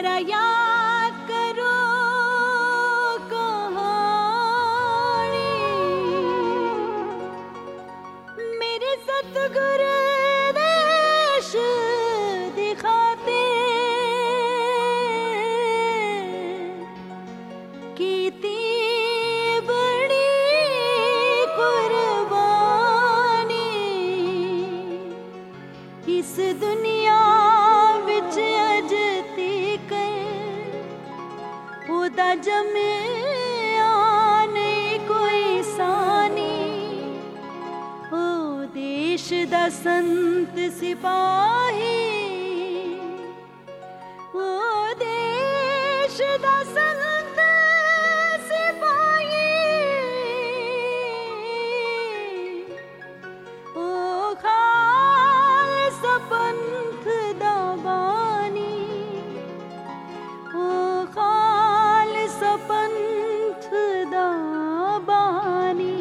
जरा याद करो कहानी मेरे सतगुरु देश दिखाते कीती बड़ी कुर्बानी इस दुनिया विच अज तक ओदा जम्मिया नहीं कोई सानी ओ देश दा संत सिपाही ओ देश दा संत सिपाही ओ खालसा पंथ दा बानी ओ खालसा पंथ दा बानी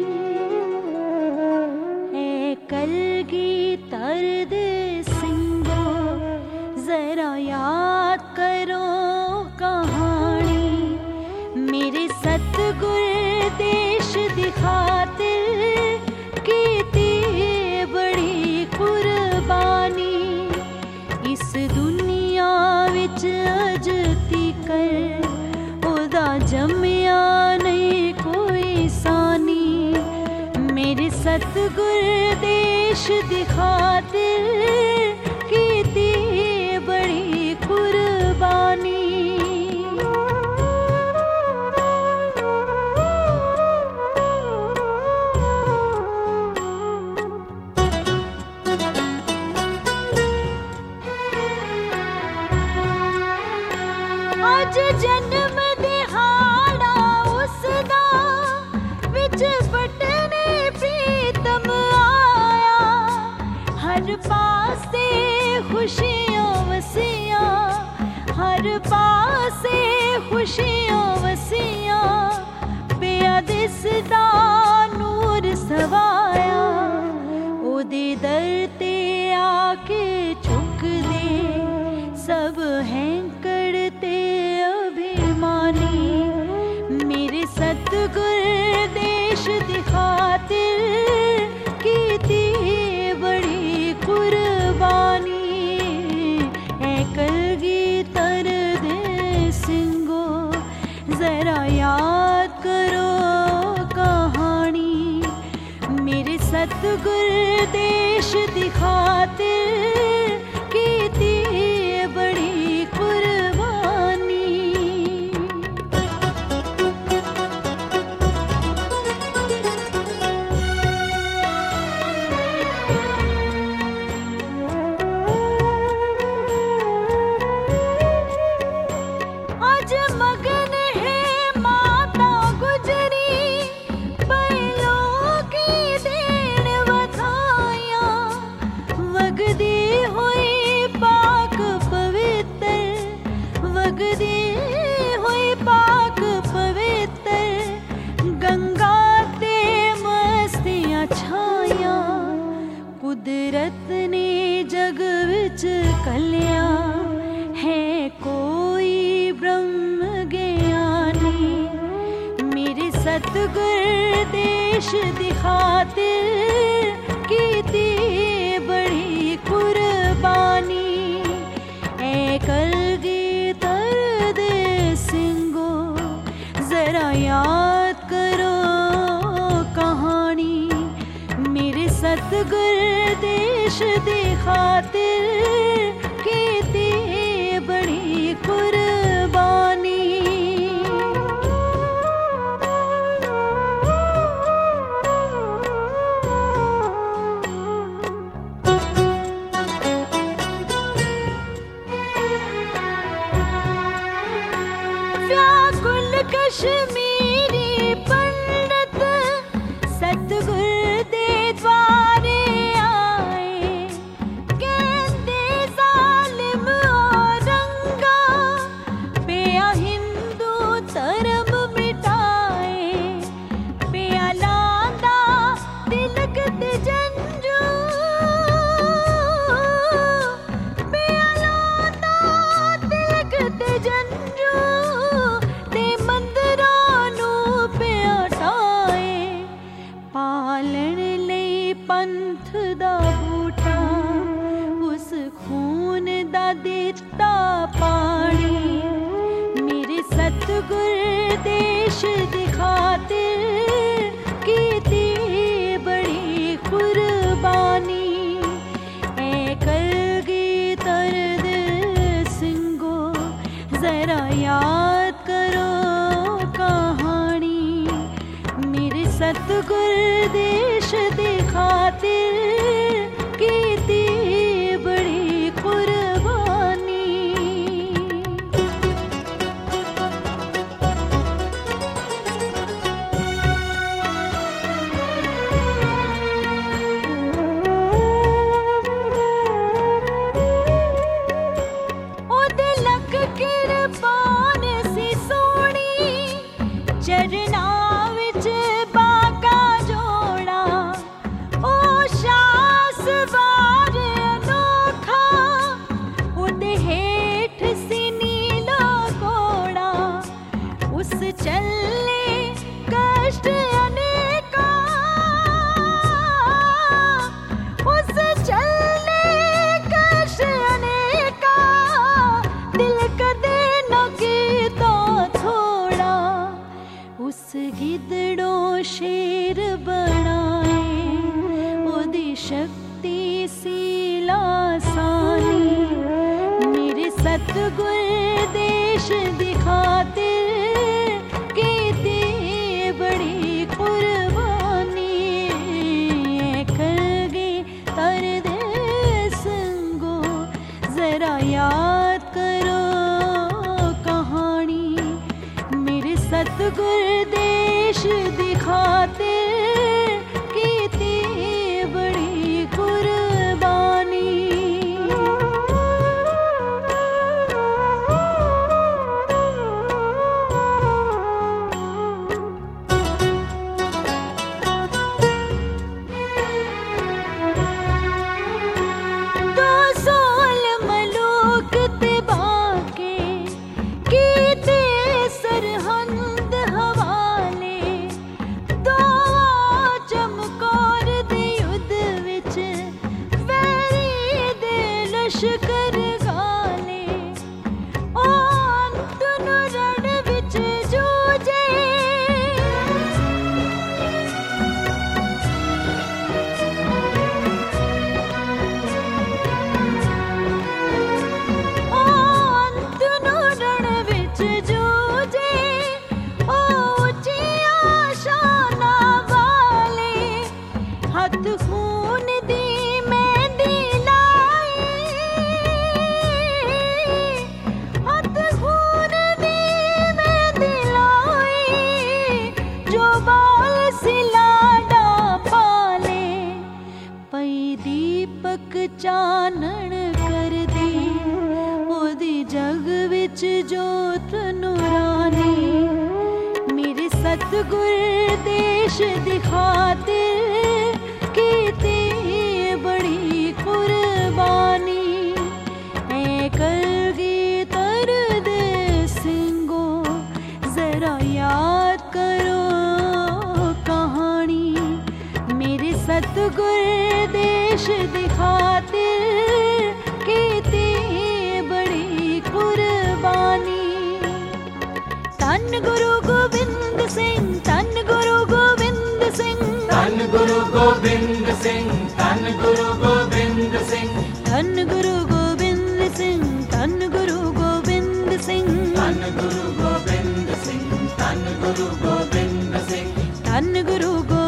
है कलगीधर सिंहो जरा याद करो कहानी मेरे सतगुर देश दिखाते कीती बड़ी कुर्बानी इस दुनिया विच अज तिकर ओदा जम्मिया नहीं कोई सानी मेरे सतगुर देश दिखाते कीती बड़ी कुर्बानी आज जन्म दिहाड़ा उसदा विच बटने प्रीतम आया हर पासे खुशियां वसियां हर पासे खुशियां वसियां पिया दिसदा नूर सवाया ओदे दर ते आके झुक दे सब हैंकड़ते अभिमानी मेरे सतगुर देश दिखाते कीती बड़ी कुर्बानी है कलगीधर सिंहो जरा याद करो कहानी मेरे सतगुर देश दिखाते कीती बड़ी कुर्बानी आज मगन है माता गुजरी बैलों की देन वधाइयां वगदी हुई पाक पवित्र वगदी हुई पाक पवित्र गंगा ते मस्तियां छाया कुदरत ने जग विच कलिया है कोई ब्रह्म ज्ञानी मेरे सतगुर देश दिखाते कीती बड़ी कुर्बानी ऐ कलगीधर सिंहो जरा याद करो कहानी मेरे सतगुर देश दिखाते कीती बड़ी कुर्बानी व्याकुल कश्मीरी पंडित सतगुर दे द्वारे आए कहते जालिम औरंगा पालन लई पंथ दा बूटा, उस खून दा दिता पानी। मेरे सतगुर देश दी खातिर कीती बड़ी कुर्बानी। ऐ कलगीधर सिंघो जरा याद करो कहानी। मेरे सतगुर देश दी खातिर कीती बड़ी कुर्बानी। ओदे लक किरपान सी सोहनी, चरना विच बाका जोड़ा। ओ शास वार अनोखा, ओदे हेठ सी नीला घोड़ा। उस चले कष्ट अनेका, उस चले कष्ट अनेका। दिल कदे न कीता थोड़ा, उस गिदड़ों शेर बनाए। ओदी शक्ति सी लासानी। मेरे सतगुर देश दी खातिर कीती बड़ी कुर्बानी। ऐ कलगीधर दे सिंघो जरा याद करो कहानी। मेरे सतगुर देश दी खातिर कीती बड़ी कुर्बानी। दो सोल मलूक ते बाके कीते सरहंद हवाले। दो चमकौर दे युद्ध विच वैरी दे लश्कर गाले। ओ अंत नु रण विच जूझे, ओ अंत नु रण विच जूझे। ओ उच्चियां शानां वाले, हथ खून दी मेहंदी लाई। हथ खून दी मेहंदी लाई, जो बाल सिलाडा पाले। पई दीपक चानण कर दी, ओदी जग विच जोत नूरानी। मेरे सतगुर देश दी खातिर कीती बड़ी कुर्बानी। ऐ कलगीधर दे सिंघो जरा याद करो कहानी। मेरे सतगुर देश दी खातिर कीती बड़ी कुर्बानी। धन गुरु गोबिंद सिंह, धन गुरु गोबिंद सिंह। धन गुरु गोबिंद सिंह, धन गुरु गोबिंद सिंह। धन गुरु गोबिंद सिंह, धन गुरु गोबिंद सिंह। धन गुरु गोबिंद सिंह, धन गुरु गोबिंद सिंह। धन गुरु गोबिंद